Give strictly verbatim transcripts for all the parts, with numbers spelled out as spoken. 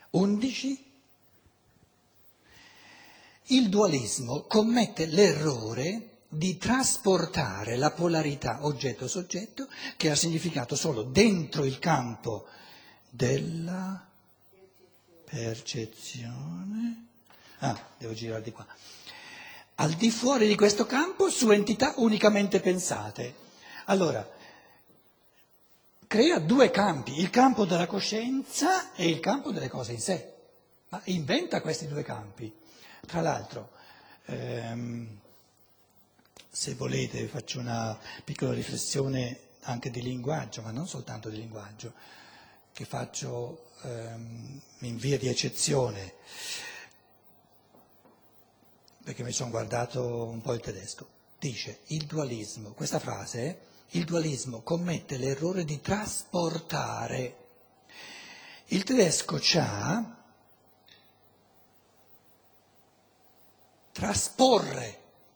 undici. Il dualismo commette l'errore di trasportare la polarità oggetto-soggetto, che ha significato solo dentro il campo della percezione. Ah, devo girare di qua. Al di fuori di questo campo, su entità unicamente pensate. Allora, crea due campi, il campo della coscienza e il campo delle cose in sé, ma inventa questi due campi. Tra l'altro, ehm, se volete faccio una piccola riflessione anche di linguaggio, ma non soltanto di linguaggio, che faccio ehm, in via di eccezione, perché mi sono guardato un po' il tedesco. Dice, il dualismo, questa frase, il dualismo commette l'errore di trasportare. Il tedesco c'ha trasporre.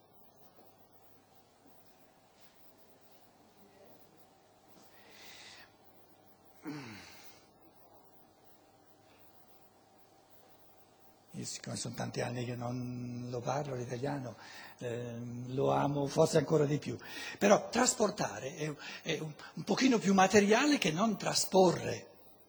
Io, siccome sono tanti anni che non lo parlo l'italiano, eh, lo amo forse ancora di più. Però trasportare è, è un, un pochino più materiale che non trasporre.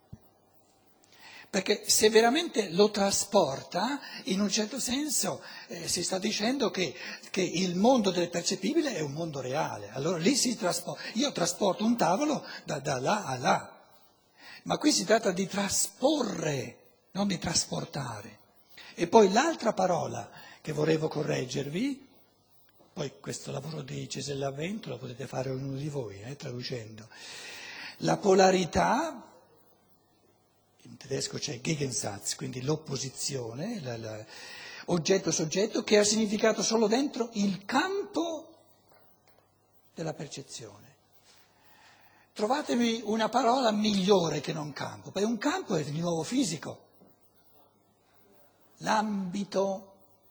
Perché se veramente lo trasporta, in un certo senso eh, si sta dicendo che, che il mondo del percepibile è un mondo reale. Allora lì si trasporta. Io trasporto un tavolo da, da là a là. Ma qui si tratta di trasporre, non di trasportare. E poi l'altra parola che volevo correggervi, poi questo lavoro di Cesella Vento lo potete fare ognuno di voi, eh, traducendo. La polarità, in tedesco c'è Gegensatz, quindi l'opposizione, la, la, oggetto-soggetto, che ha significato solo dentro il campo della percezione. Trovatemi una parola migliore che non campo, perché un campo è di nuovo fisico. L'ambito.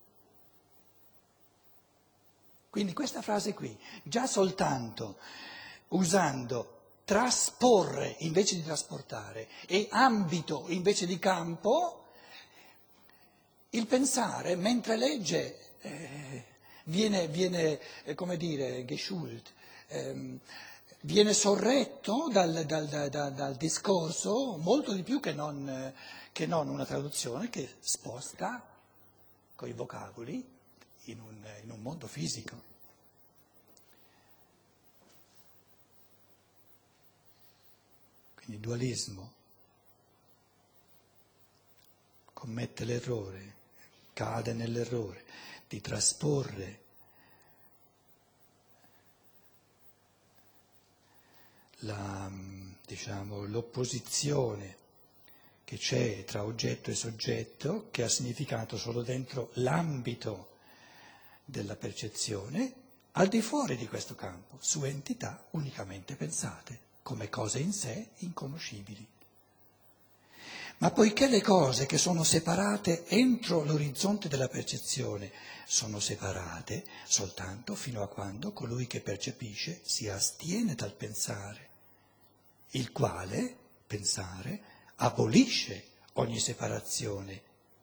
Quindi questa frase qui, già soltanto usando trasporre invece di trasportare e ambito invece di campo, il pensare mentre legge eh, viene, viene eh, come dire, geschult, ehm, viene sorretto dal, dal, dal, dal discorso molto di più che non... Eh, che non una traduzione che sposta coi vocaboli in un, in un mondo fisico. Quindi il dualismo commette l'errore, cade nell'errore di trasporre la, diciamo, l'opposizione che c'è tra oggetto e soggetto, che ha significato solo dentro l'ambito della percezione, al di fuori di questo campo, su entità unicamente pensate, come cose in sé inconoscibili. Ma poiché le cose che sono separate entro l'orizzonte della percezione sono separate soltanto fino a quando colui che percepisce si astiene dal pensare, il quale, pensare, abolisce ogni separazione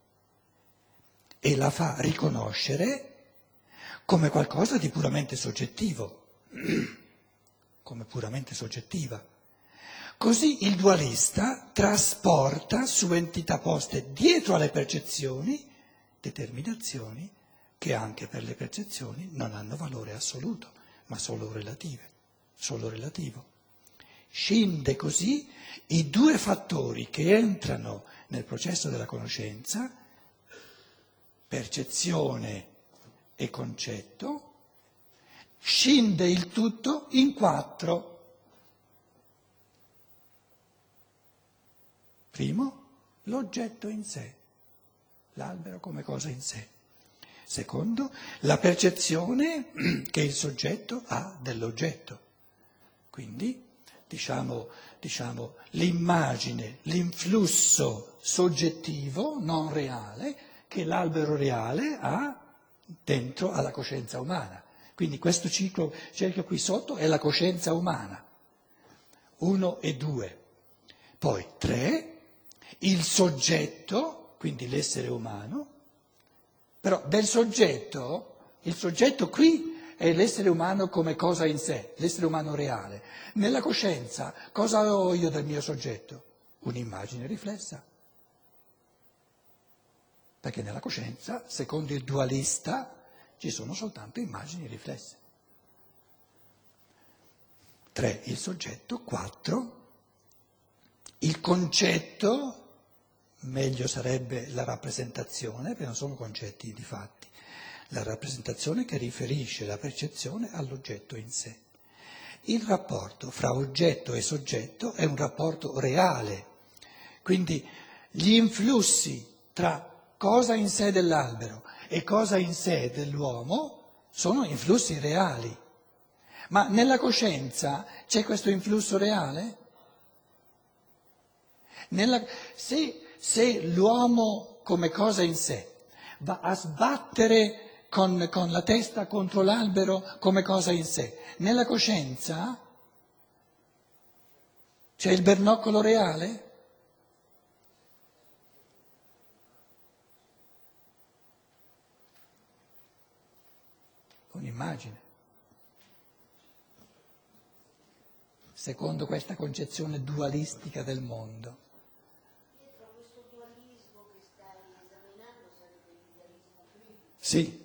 e la fa riconoscere come qualcosa di puramente soggettivo, come puramente soggettiva. Così il dualista trasporta su entità poste dietro alle percezioni determinazioni che anche per le percezioni non hanno valore assoluto, ma solo relative, solo relativo. Scinde così i due fattori che entrano nel processo della conoscenza, percezione e concetto, scinde il tutto in quattro. Primo, l'oggetto in sé, l'albero come cosa in sé. Secondo, la percezione che il soggetto ha dell'oggetto. Quindi, diciamo, diciamo l'immagine, l'influsso soggettivo, non reale, che l'albero reale ha dentro alla coscienza umana. Quindi questo ciclo, cerchio qui sotto, è la coscienza umana. Uno e due. Poi tre, il soggetto, quindi l'essere umano, però del soggetto, il soggetto qui è l'essere umano come cosa in sé, l'essere umano reale. Nella coscienza cosa ho io del mio soggetto? Un'immagine riflessa. Perché nella coscienza, secondo il dualista, ci sono soltanto immagini riflesse. Tre, il soggetto. Quattro, il concetto, meglio sarebbe la rappresentazione, perché non sono concetti di fatti, la rappresentazione che riferisce la percezione all'oggetto in sé. Il rapporto fra oggetto e soggetto è un rapporto reale, quindi gli influssi tra cosa in sé dell'albero e cosa in sé dell'uomo sono influssi reali. Ma nella coscienza c'è questo influsso reale? Nella, se, se l'uomo come cosa in sé va a sbattere con, con la testa contro l'albero come cosa in sé, nella coscienza c'è il bernoccolo reale? Un'immagine. Secondo questa concezione dualistica del mondo. Dietro a questo dualismo che stai esaminando sarebbe il dualismo critico. Sì,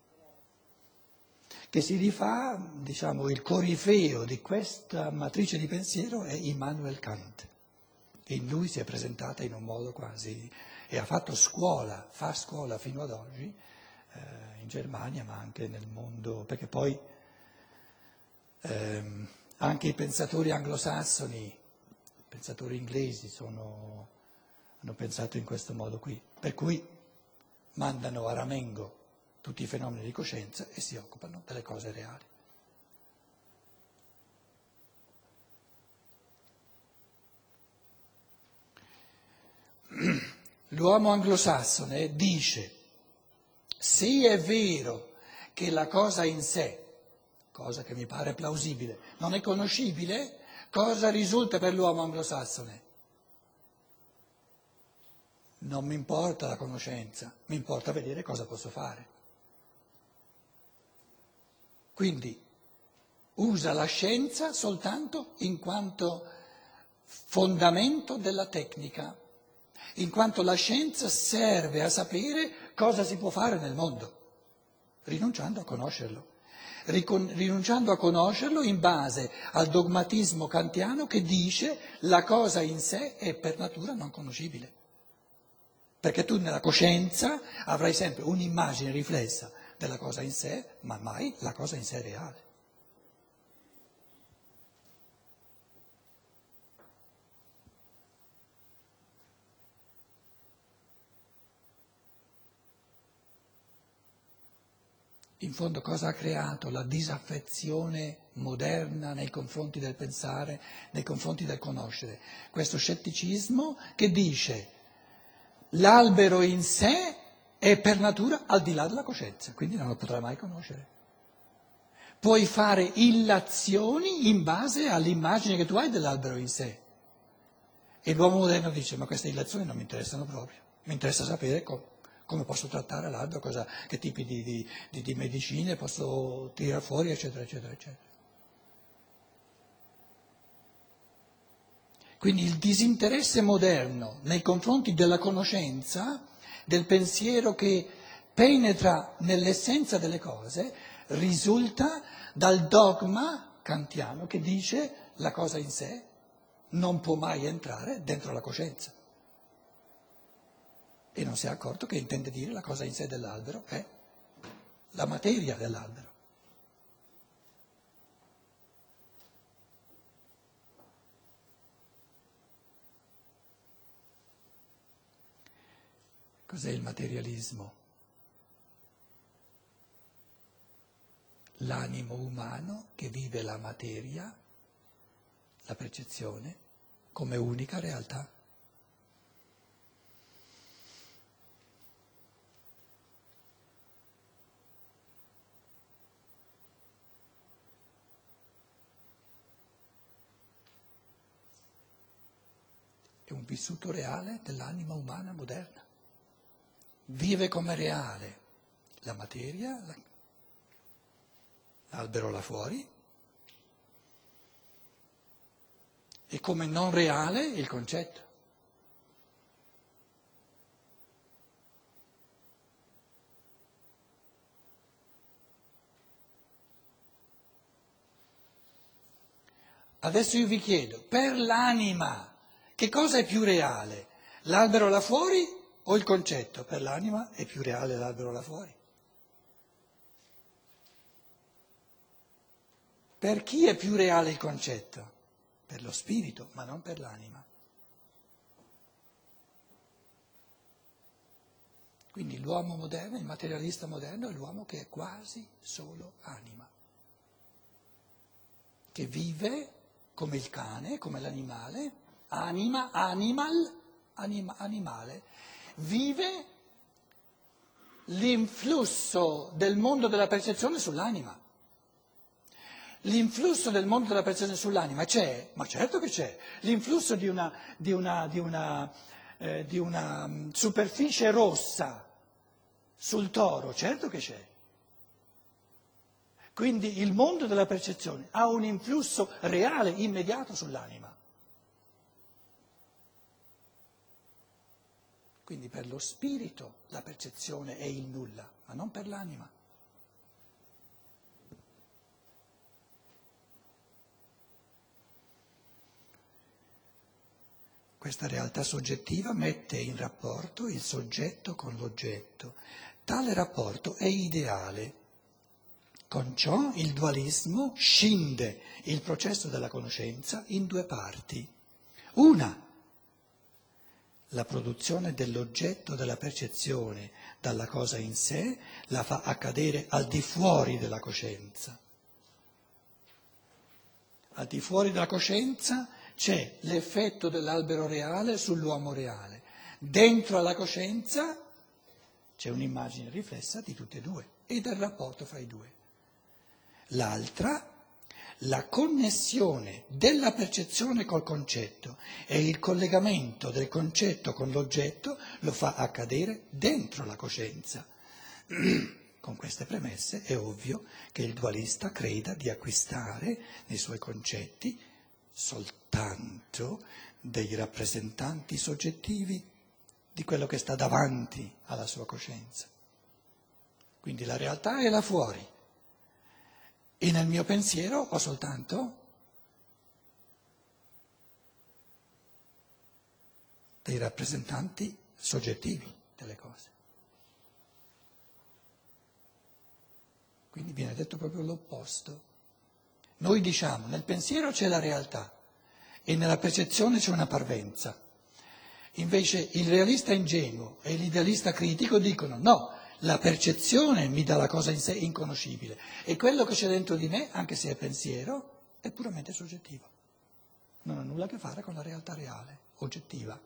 che si rifà, diciamo, il corifeo di questa matrice di pensiero è Immanuel Kant. E in lui si è presentata in un modo quasi, e ha fatto scuola, fa scuola fino ad oggi, eh, in Germania ma anche nel mondo, perché poi ehm, anche i pensatori anglosassoni, i pensatori inglesi sono, hanno pensato in questo modo qui, per cui mandano a ramengo tutti i fenomeni di coscienza e si occupano delle cose reali. L'uomo anglosassone dice, sì è vero che la cosa in sé, cosa che mi pare plausibile, non è conoscibile, cosa risulta per l'uomo anglosassone? Non mi importa la conoscenza, mi importa vedere cosa posso fare. Quindi usa la scienza soltanto in quanto fondamento della tecnica, in quanto la scienza serve a sapere cosa si può fare nel mondo, rinunciando a conoscerlo, Ricon- rinunciando a conoscerlo in base al dogmatismo kantiano che dice la cosa in sé è per natura non conoscibile, perché tu nella coscienza avrai sempre un'immagine riflessa della cosa in sé, ma mai la cosa in sé reale. In fondo cosa ha creato la disaffezione moderna nei confronti del pensare, nei confronti del conoscere? Questo scetticismo che dice l'albero in sé è per natura al di là della coscienza, quindi non lo potrai mai conoscere. Puoi fare illazioni in base all'immagine che tu hai dell'albero in sé. E l'uomo moderno dice, ma queste illazioni non mi interessano proprio, mi interessa sapere co- come posso trattare l'albero, cosa, che tipi di, di, di, di medicine posso tirare fuori, eccetera, eccetera, eccetera. Quindi il disinteresse moderno nei confronti della conoscenza, del pensiero che penetra nell'essenza delle cose, risulta dal dogma kantiano che dice la cosa in sé non può mai entrare dentro la coscienza. E non si è accorto che intende dire la cosa in sé dell'albero è la materia dell'albero. Cos'è il materialismo? L'animo umano che vive la materia, la percezione, come unica realtà. è un vissuto reale dell'anima umana moderna. Vive come reale la materia, la- l'albero là fuori, e come non reale il concetto. Adesso io vi chiedo, per l'anima, che cosa è più reale? L'albero là fuori o il concetto? Per l'anima è più reale l'albero là fuori. Per chi è più reale il concetto? Per lo spirito, ma non per l'anima. Quindi l'uomo moderno, il materialista moderno, è l'uomo che è quasi solo anima, che vive come il cane, come l'animale, anima, animal, anima, animale, vive l'influsso del mondo della percezione sull'anima. L'influsso del mondo della percezione sull'anima c'è? Ma certo che c'è. L'influsso di una, di una, di una, eh, di una superficie rossa sul toro, certo che c'è. Quindi il mondo della percezione ha un influsso reale, immediato sull'anima. Quindi per lo spirito la percezione è il nulla, ma non per l'anima. Questa realtà soggettiva mette in rapporto il soggetto con l'oggetto. Tale rapporto è ideale. Con ciò il dualismo scinde il processo della conoscenza in due parti. Una, la produzione dell'oggetto della percezione dalla cosa in sé la fa accadere al di fuori della coscienza. Al di fuori della coscienza c'è l'effetto dell'albero reale sull'uomo reale. Dentro alla coscienza c'è un'immagine riflessa di tutte e due e del rapporto fra i due. L'altra, la connessione della percezione col concetto e il collegamento del concetto con l'oggetto lo fa accadere dentro la coscienza. Con queste premesse è ovvio che il dualista creda di acquistare nei suoi concetti soltanto dei rappresentanti soggettivi di quello che sta davanti alla sua coscienza. Quindi la realtà è là fuori e nel mio pensiero ho soltanto dei rappresentanti soggettivi delle cose. Quindi viene detto proprio l'opposto. Noi diciamo, nel pensiero c'è la realtà e nella percezione c'è una parvenza. Invece il realista ingenuo e l'idealista critico dicono no, la percezione mi dà la cosa in sé inconoscibile e quello che c'è dentro di me, anche se è pensiero, è puramente soggettivo. Non ha nulla a che fare con la realtà reale, oggettiva.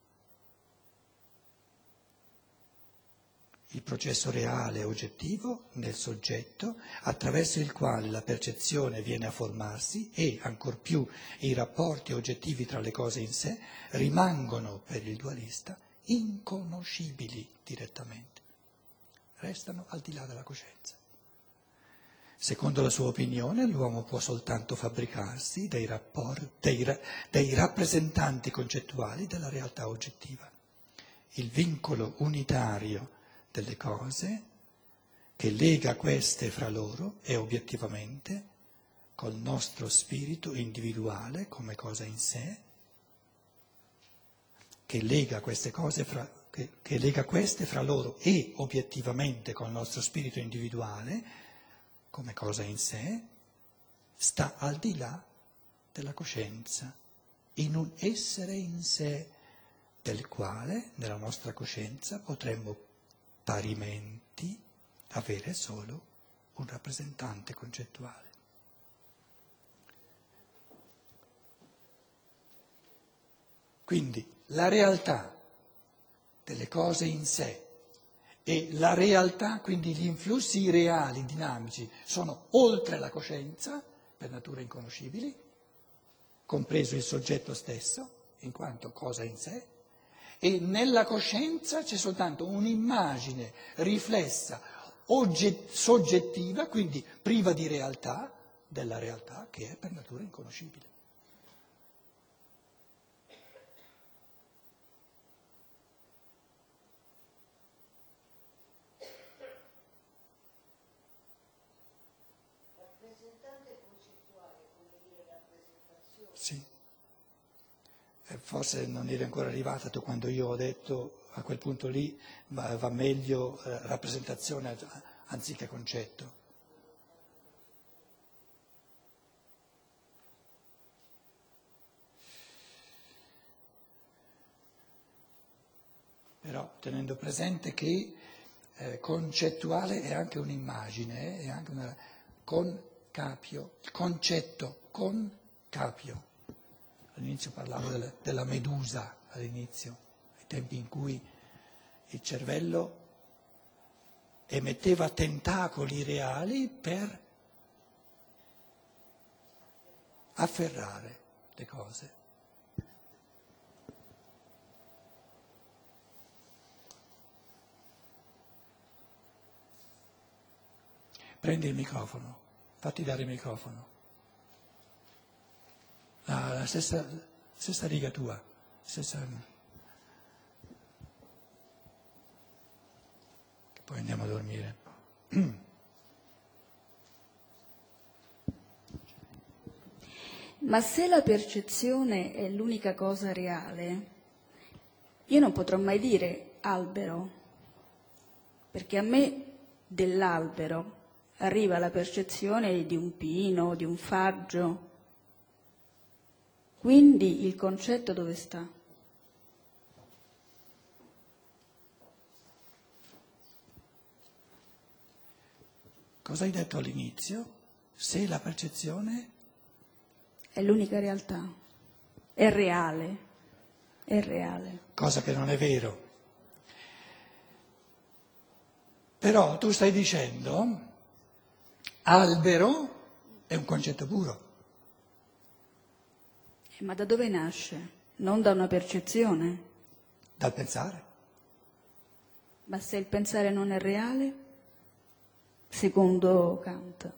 Il processo reale e oggettivo nel soggetto, attraverso il quale la percezione viene a formarsi e, ancor più, i rapporti oggettivi tra le cose in sé, rimangono per il dualista inconoscibili direttamente, restano al di là della coscienza. Secondo la sua opinione, l'uomo può soltanto fabbricarsi dei, rapporti, dei, dei rappresentanti concettuali della realtà oggettiva. Il vincolo unitario delle cose che lega queste fra loro è obiettivamente col nostro spirito individuale come cosa in sé, che lega queste cose fra, che, che lega queste fra loro e obiettivamente col nostro spirito individuale come cosa in sé, sta al di là della coscienza, in un essere in sé del quale nella nostra coscienza potremmo parimenti avere solo un rappresentante concettuale. Quindi la realtà delle cose in sé e la realtà, quindi gli influssi reali, dinamici, sono oltre la coscienza, per natura inconoscibili, compreso il soggetto stesso, in quanto cosa in sé, e nella coscienza c'è soltanto un'immagine riflessa, ogget- soggettiva, quindi priva di realtà, della realtà che è per natura inconoscibile. Rappresentante concettuale, come dire rappresentazione. Sì. Eh, Forse non eri ancora arrivata tu quando io ho detto a quel punto lì va, va meglio eh, rappresentazione anziché concetto. Però tenendo presente che eh, concettuale è anche un'immagine, eh, è anche una con capio, il concetto con capio. All'inizio parlavo della, della medusa, all'inizio, ai tempi in cui il cervello emetteva tentacoli reali per afferrare le cose. Prendi il microfono, fatti dare il microfono. La, la stessa, stessa riga tua, stessa... che poi andiamo a dormire. Ma se la percezione è l'unica cosa reale, io non potrò mai dire albero, perché a me dell'albero arriva la percezione di un pino, di un faggio. Quindi il concetto dove sta? Cosa hai detto all'inizio? Se la percezione... È l'unica realtà, è reale, è reale. Cosa che non è vero. Però tu stai dicendo, albero è un concetto puro. Eh, ma da dove nasce? Non da una percezione. Dal pensare. Ma se il pensare non è reale, secondo Kant?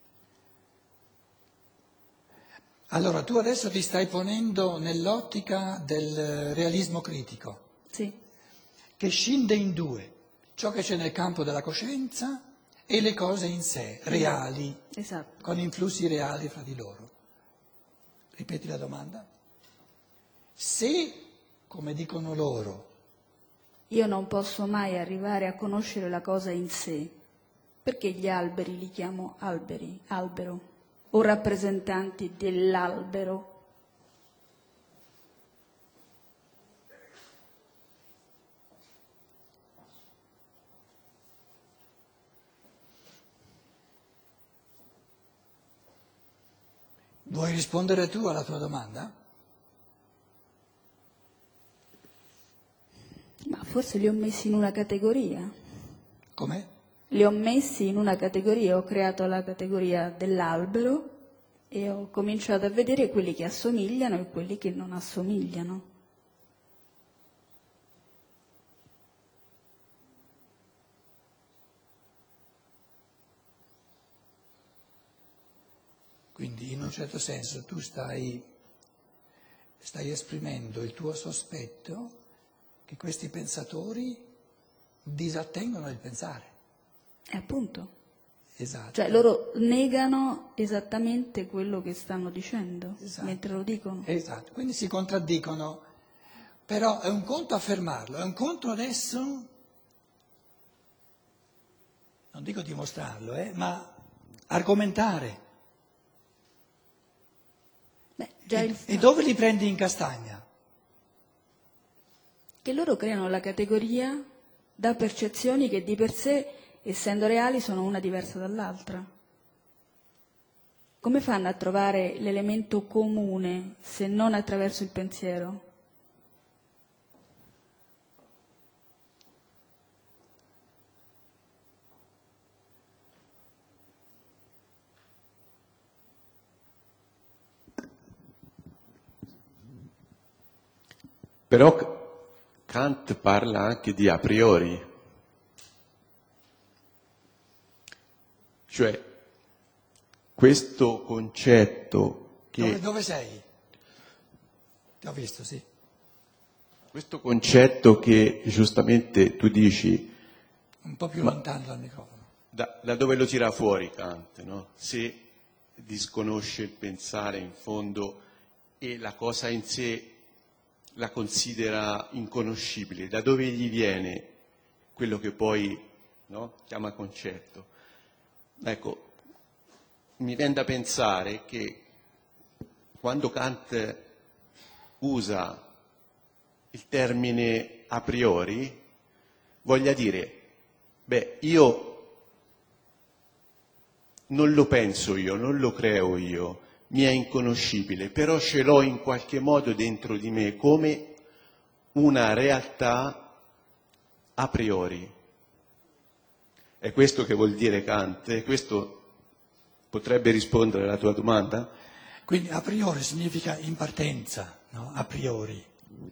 Allora tu adesso ti stai ponendo nell'ottica del realismo critico, Sì, che scinde in due, ciò che c'è nel campo della coscienza e le cose in sé, reali, esatto. con influssi reali fra di loro. Ripeti la domanda? Se, come dicono loro, Io non posso mai arrivare a conoscere la cosa in sé, perché gli alberi li chiamo alberi, albero, o rappresentanti dell'albero. vuoi rispondere tu alla tua domanda? Ma forse li ho messi in una categoria. Com'è? Li ho messi in una categoria, ho creato la categoria dell'albero e ho cominciato a vedere quelli che assomigliano e quelli che non assomigliano. Quindi in un certo senso tu stai, stai esprimendo il tuo sospetto che questi pensatori disattengono il pensare. E appunto. Esatto. Cioè loro negano esattamente quello che stanno dicendo, Esatto. mentre lo dicono. Esatto, quindi si contraddicono, però è un conto affermarlo, è un conto adesso, non dico dimostrarlo, eh, ma argomentare. Beh, già E, il e fatto dove li prendi in castagna? che loro creano la categoria da percezioni che di per sé, essendo reali, sono una diversa dall'altra. Come fanno a trovare l'elemento comune se non attraverso il pensiero? Però Kant parla anche di a priori, cioè questo concetto che... Dove, dove sei? Ti ho visto, sì. Questo concetto che giustamente tu dici... Un po' più ma lontano dal microfono. Da, da dove lo tira fuori Kant, no? Se disconosce il pensare in fondo e la cosa in sé la considera inconoscibile, da dove gli viene quello che poi, no, chiama concetto? Ecco, mi viene da pensare che quando Kant usa il termine a priori, voglia dire, beh, io non lo penso io, non lo creo io, mi è inconoscibile, però ce l'ho in qualche modo dentro di me come una realtà a priori. È questo che vuol dire Kant? E questo potrebbe rispondere alla tua domanda? Quindi a priori significa in partenza, no? A priori.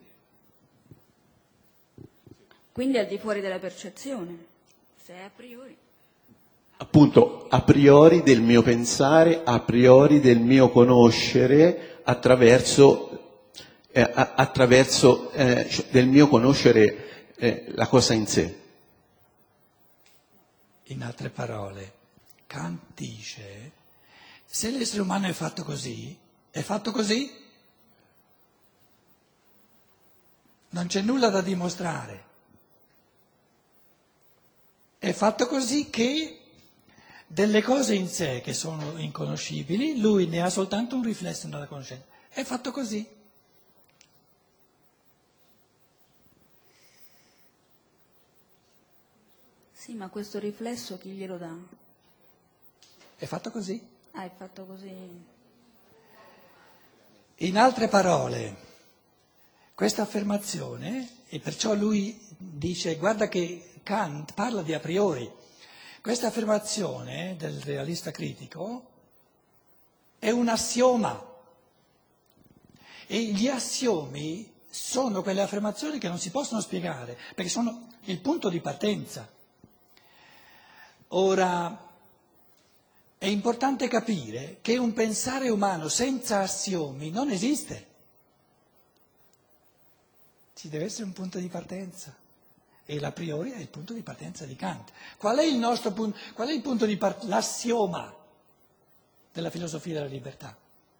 Quindi al di fuori della percezione, se è a priori. Appunto, a priori del mio pensare, a priori del mio conoscere, attraverso, eh, attraverso eh, del mio conoscere eh, la cosa in sé. In altre parole, Kant dice, se l'essere umano è fatto così, è fatto così, non c'è nulla da dimostrare. È fatto così che delle cose in sé che sono inconoscibili, lui ne ha soltanto un riflesso nella conoscenza. È fatto così. Sì, ma questo riflesso chi glielo dà? È fatto così. Ah, è fatto così. In altre parole, questa affermazione, e perciò lui dice, guarda che Kant parla di a priori, questa affermazione del realista critico è un assioma e gli assiomi sono quelle affermazioni che non si possono spiegare perché sono il punto di partenza. Ora, è importante capire che un pensare umano senza assiomi non esiste. Ci deve essere un punto di partenza. E l'a priori è il punto di partenza di Kant. Qual è il nostro punto? Qual è il punto di partenza? L'assioma della filosofia della libertà.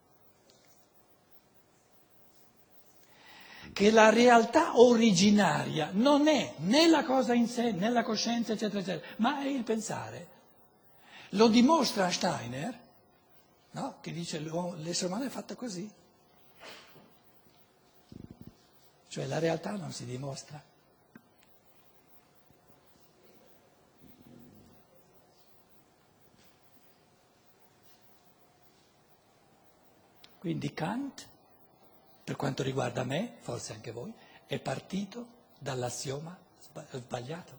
Che la realtà originaria non è né la cosa in sé, né la coscienza, eccetera, eccetera, ma è il pensare. Lo dimostra Steiner, no? Che dice l'essere umano è fatto così. Cioè la realtà non si dimostra. Quindi Kant, per quanto riguarda me, forse anche voi, è partito dall'assioma sbagliato.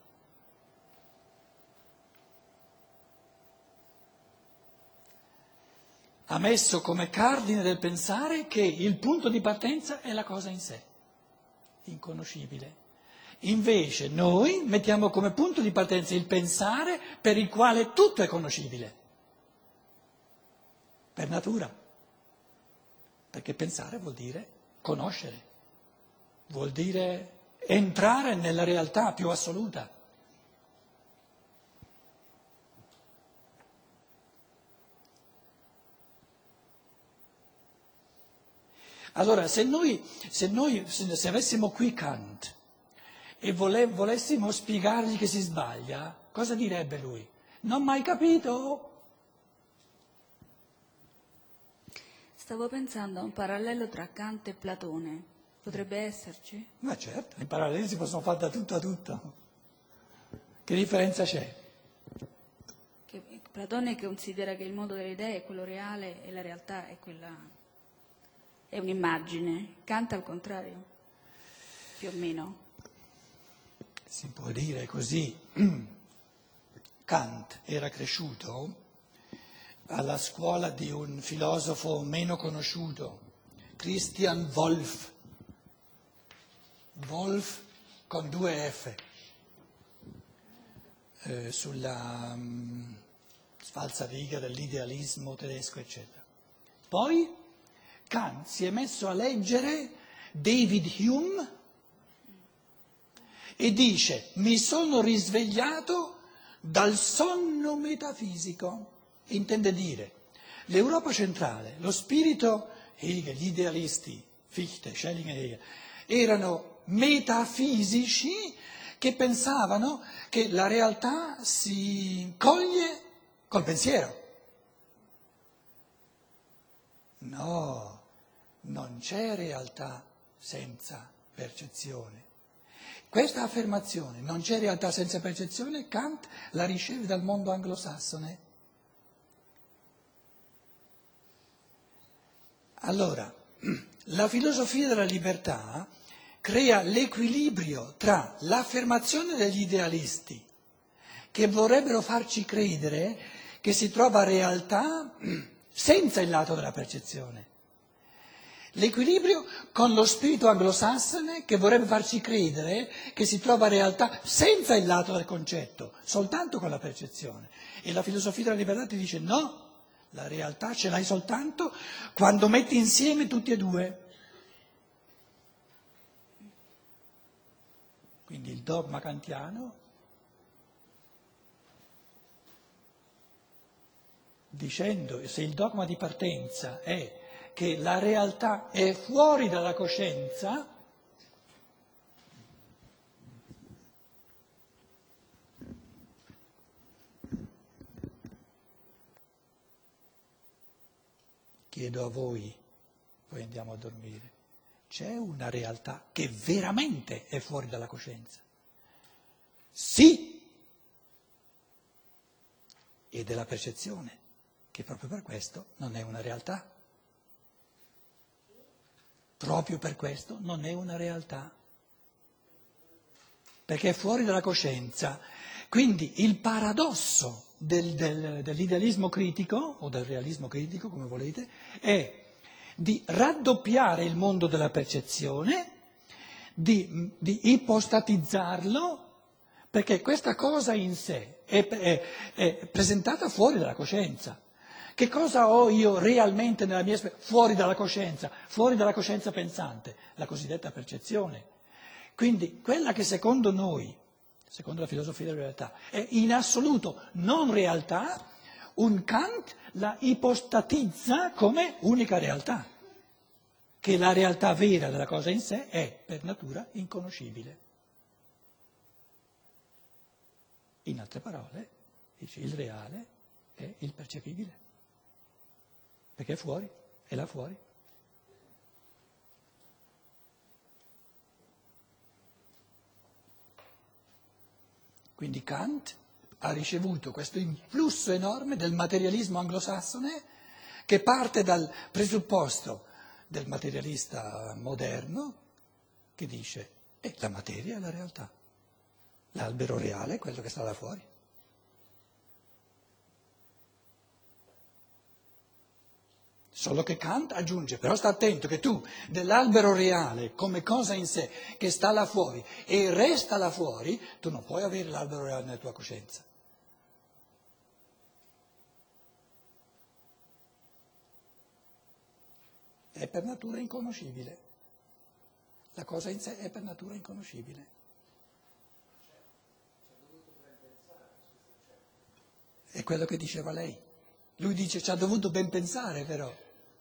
Ha messo come cardine del pensare che il punto di partenza è la cosa in sé, inconoscibile. Invece noi mettiamo come punto di partenza il pensare per il quale tutto è conoscibile, per natura. Perché pensare vuol dire conoscere, vuol dire entrare nella realtà più assoluta. Allora, se noi, se noi se avessimo qui Kant e vole, volessimo spiegargli che si sbaglia, cosa direbbe lui? Non ho mai capito? Stavo pensando a un parallelo tra Kant e Platone. Potrebbe esserci? Ma certo, i paralleli si possono fare da tutto a tutto. Che differenza c'è? Che Platone considera che il mondo delle idee è quello reale e la realtà è quella, è un'immagine. Kant al contrario, più o meno. Si può dire così. Kant era cresciuto alla scuola di un filosofo meno conosciuto, Christian Wolff. Wolf con due F, eh, sulla um, falsariga dell'idealismo tedesco, eccetera. Poi Kant si è messo a leggere David Hume e dice: mi sono risvegliato dal sonno metafisico. Intende dire, l'Europa centrale, lo spirito Hegel, gli idealisti, Fichte, Schelling e Hegel, erano metafisici che pensavano che la realtà si coglie col pensiero. No, non c'è realtà senza percezione. Questa affermazione, non c'è realtà senza percezione, Kant la riceve dal mondo anglosassone. Allora, la filosofia della libertà crea l'equilibrio tra l'affermazione degli idealisti, che vorrebbero farci credere che si trova realtà senza il lato della percezione, l'equilibrio con lo spirito anglosassone che vorrebbe farci credere che si trova realtà senza il lato del concetto, soltanto con la percezione. E la filosofia della libertà ti dice no, la realtà ce l'hai soltanto quando metti insieme tutti e due. Quindi il dogma kantiano, dicendo, se il dogma di partenza è che la realtà è fuori dalla coscienza, chiedo a voi, poi andiamo a dormire, c'è una realtà che veramente è fuori dalla coscienza? Sì! E della percezione, che proprio per questo non è una realtà. Proprio per questo non è una realtà, perché è fuori dalla coscienza. Quindi il paradosso del, del, dell'idealismo critico, o del realismo critico, come volete, è di raddoppiare il mondo della percezione, di, di ipostatizzarlo, perché questa cosa in sé è, è, è presentata fuori dalla coscienza. Che cosa ho io realmente nella mia esperienza? Fuori dalla coscienza, fuori dalla coscienza pensante, la cosiddetta percezione. Quindi quella che secondo noi, secondo la filosofia della realtà, è in assoluto non realtà, un Kant la ipostatizza come unica realtà, che la realtà vera della cosa in sé è per natura inconoscibile. In altre parole, dice il reale è il percepibile. Perché è fuori, è là fuori. Quindi Kant ha ricevuto questo influsso enorme del materialismo anglosassone che parte dal presupposto del materialista moderno che dice eh, la materia è la realtà, l'albero reale è quello che sta là fuori. Solo che Kant aggiunge, però sta attento che tu dell'albero reale come cosa in sé che sta là fuori e resta là fuori, tu non puoi avere l'albero reale nella tua coscienza. È per natura inconoscibile. La cosa in sé è per natura inconoscibile. È quello che diceva lei. Lui dice ci ha dovuto ben pensare però.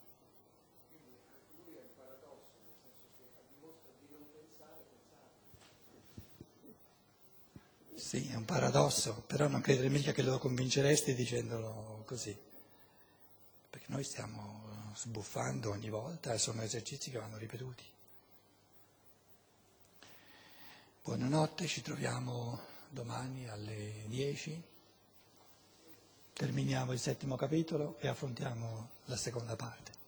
Sì, è un paradosso, però non credere mica che lo convinceresti dicendolo così, perché noi stiamo sbuffando ogni volta e sono esercizi che vanno ripetuti. Buonanotte, ci troviamo domani alle dieci, terminiamo il settimo capitolo e affrontiamo la seconda parte.